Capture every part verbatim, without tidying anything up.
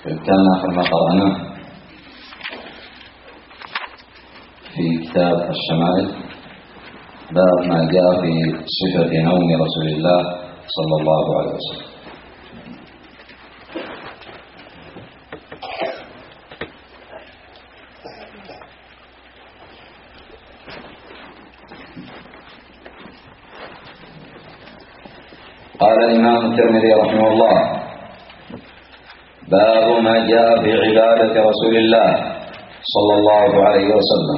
كان آخر ما قرأنا في كتاب الشمائل باب ما جاء في صفة نوم رسول الله صلى الله عليه وسلم. قال الإمام الترمذي رحمه الله: باب ما جاء في عبادة رسول الله صلى الله عليه وسلم.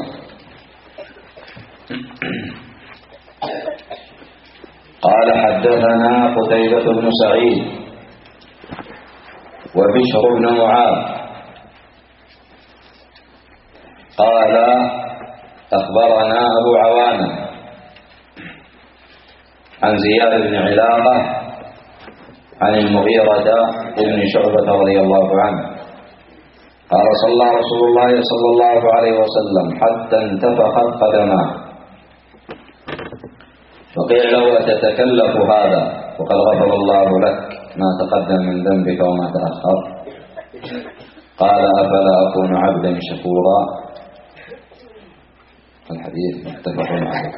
قال: حدثنا قتيبة بن سعيد وبشر بن معاذ قال: أخبرنا أبو عوانة عن زياد بن علاقة عن المغيرة بن شعبة رضي الله عنه قال: صلى رسول الله صلى الله عليه وسلم حتى انتفخت قدماه، فقيل له: أتتكلف هذا وقد غفر الله لك ما تقدم من ذنبك وما تأخر؟ قال: أفلا أكون عبدا شكورا. الحديث متفق عليه.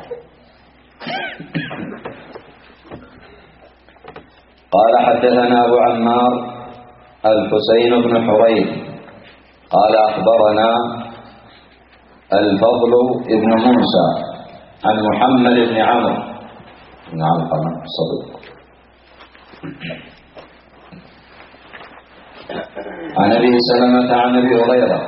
قال: حدثنا أبو عمار الحسين بن حريث قال: أخبرنا الفضل بن موسى عن محمد بن عمرو بن علقمة الصدوق عن أبي سلمة عن أبي هريرة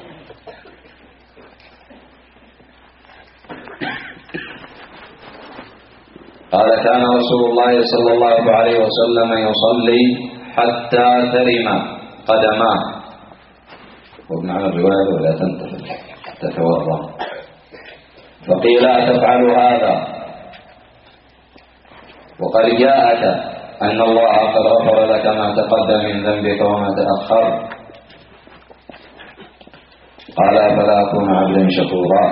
قال: كان رسول الله صلى الله عليه وسلم يصلي حتى ترم قدماه. وابن على الرواية: ولا تنتفل تتورم. فقيل: أتفعل هذا وقد جاءك أن الله قد غفر لك ما تقدم من ذنبك وما تأخر؟ قال: فلا أكون عبدا شكورا.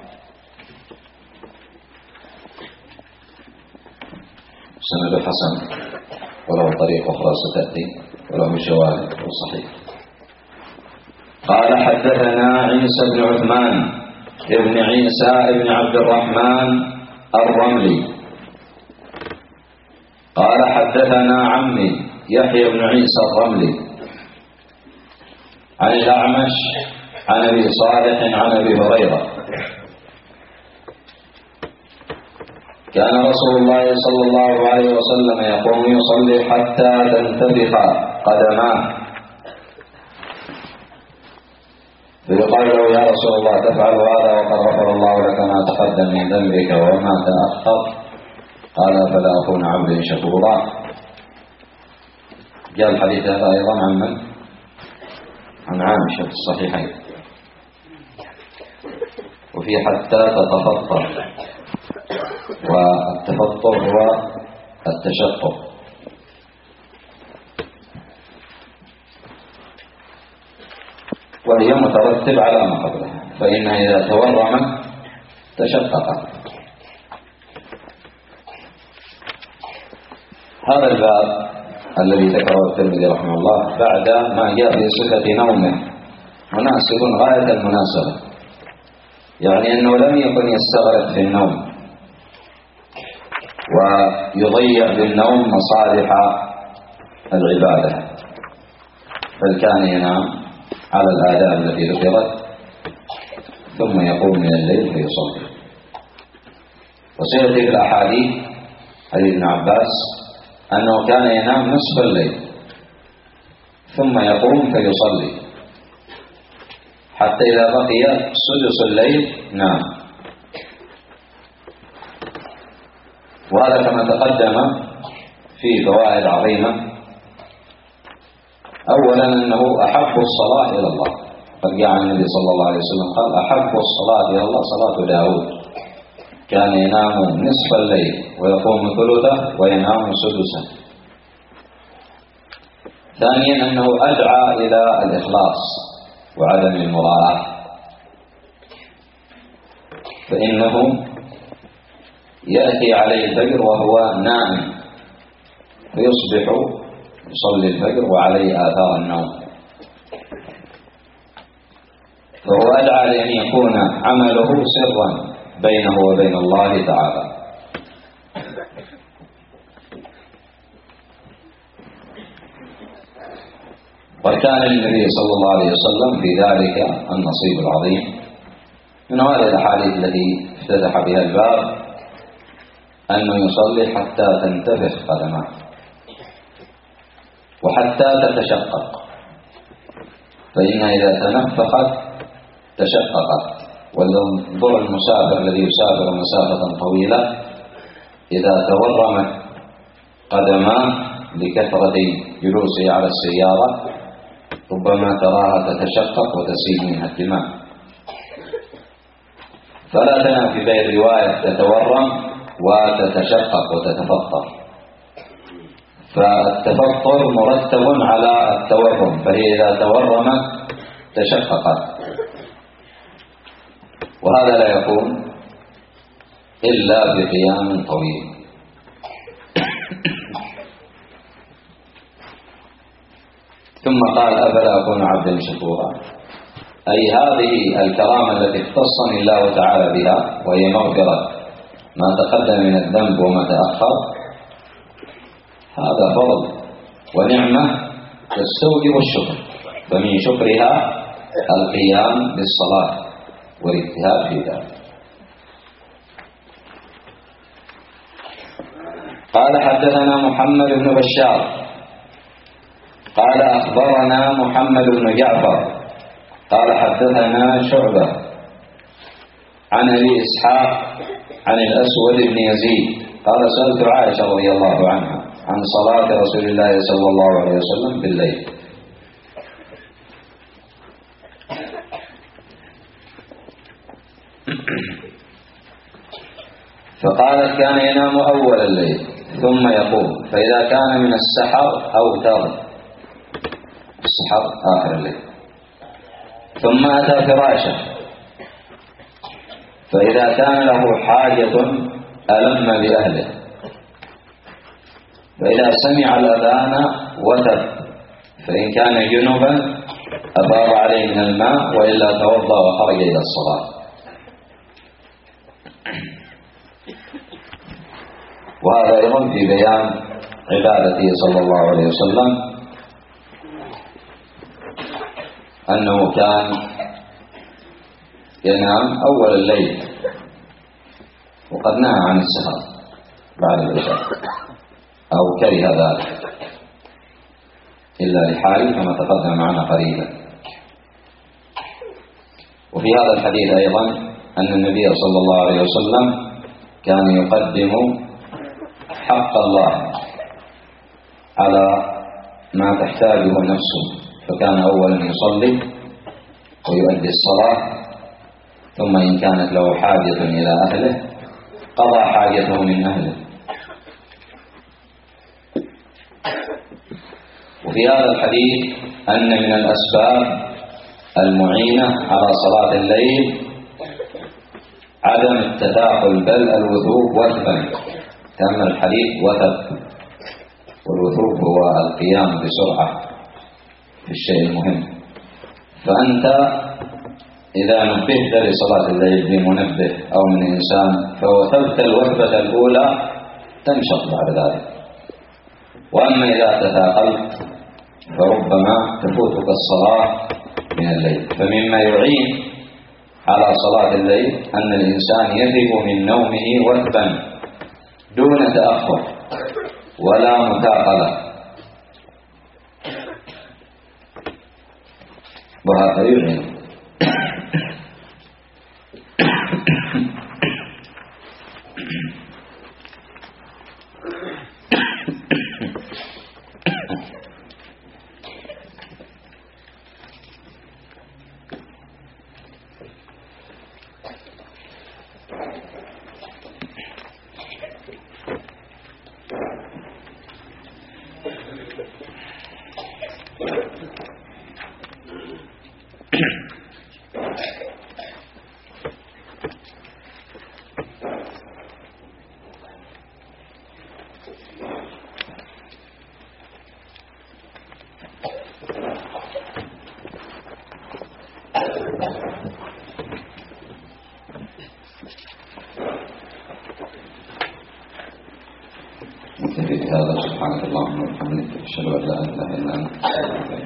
سند حسن وله طريق أخرى ستأتي وله شواهد وصحيح. قال: حدثنا عيسى بن عثمان ابن عيسى ابن عبد الرحمن الرملي قال: حدثنا عمي يحيى بن عيسى الرملي عن الأعمش عن أبي صالح عن أبي هريرة كان رسول الله صلى الله عليه وسلم يقوم يصلي حتى تنتفخ قدماه، فيقال له: يا رسول الله تفعل هذا وقد غفر الله لك ما تقدم من ذنبك وما تأخر؟ قال: فلا أكون عبدا شكورا. جاء الحديث هذا أيضا عن من؟ عن عائشة في الصحيحين. وفي حتى تتفطر، والتفطر هو التشقق. وهي مترتب على ما قبلها، فإنها إذا تورمت تشققت. هذا الباب الذي ذكره الترمذي رحمه الله بعد ما جاء في صفة نومه مناسب غاية المناسبة، يعني أنه لم يكن يستغرق في النوم ويضيع بالنوم مصالح العبادة، بل كان ينام على الآداب التي ذكرت ثم يقوم من الليل فيصلي. وسيأتي في الأحاديث حديث ابن عباس أنه كان ينام نصف الليل ثم يقوم فيصلي حتى إذا بقي سدس الليل نام. وهذا كما تقدم في فوائد عظيمة. أولا أنه أحب الصلاة إلى الله، قد جاء عن النبي صلى الله عليه وسلم قال: أحب الصلاة إلى الله صلاة داود، كان ينام نصف الليل ويقوم ثلثه وينام سدسه. ثانيا أنه أدعى إلى الإخلاص وعدم المراءة، فإنه يأتي عليه الفجر وهو نائم فيصبح يصلي الفجر وعليه آثار النوم، فهو أدعى لأن يكون عمله سرا بينه وبين الله تعالى. وكان للنبي صلى الله عليه وسلم في ذلك النصيب العظيم. من هذه الأحاديث التي افتتح بها الباب أنه يصلي حتى تنتفخ قدماه وحتى تتشقق، فإنها إذا تنفخت تشققت. وانظر المسافر الذي يسافر مسافة طويلة إذا تورمت قدماه لكثرة جلوسه على السيارة ربما تراها تتشقق وتسيل منها الدماء. فلا تنافي بين الرواية تتورم وتتشقق وتتفطر، فالتفطر مرتب على التورم، فهي إذا تورمت تشققت، وهذا لا يكون إلا بقيام طويل. ثم قال أفلا أكون عبدا شكورا، أي هذه الكرامة التي اختصني الله تعالى بها وهي مغفرة ما تقدم من الذنب وما تأخر، هذا فضل ونعمة تستوجب الشكر، فمن شكرها القيام بالصلاة والاجتهاد في ذلك. قال حدثنا محمد بن بشار قال أخبرنا محمد بن جعفر قال حدثنا شعبة عن أبي إسحاق عن الأسود بن يزيد قال سألت عائشة رضي الله عنها عن صلاة رسول الله صلى الله عليه وسلم بالليل، فقالت كان ينام أول الليل ثم يقوم، فإذا كان من السحر أوتر، السحر آخر الليل، ثم أتى فراشه، فإذا كان له حاجة ألم بأهله، فإذا سمع الأذان وتر، فإن كان جنبا أفاض عليه من الماء وإلا توضأ وخرج إلى الصلاة. وهذا أيضا في بيان عبادته صلى الله عليه وسلم، أنه كان ينام أول الليل، وقد نهى عن السهر بعد العشاء أو كره ذلك إلا لحال كما تقدم معنا قريبا. وفي هذا الحديث أيضا أن النبي صلى الله عليه وسلم كان يقدم حق الله على ما تحتاجه نفسه، فكان أولا يصلي ويؤدي الصلاة، ثم إن كانت له حاجة إلى أهله قضى حاجته من أهله. وفي هذا الحديث أن من الأسباب المعينة على صلاة الليل عدم التداخل بل الوثوق وثبا، كما الحديث وثب، والوثوق هو القيام بسرعة في الشيء المهم. فأنت إذا نبهت لصلاة الليل بمنبه أو من إنسان فوثبت الوثبة الأولى تنشط بعد ذلك. وأما إذا تثاقلت فربما تفوتك الصلاة من الليل. فمما يعين على صلاة الليل أن الإنسان يذهب من نومه وثبا دون تأخر ولا مثاقلة، وهذا يعين. نكتفي بهذا. سبحانك اللهم وبحمدك أشهد أن لا إله إلا أنت.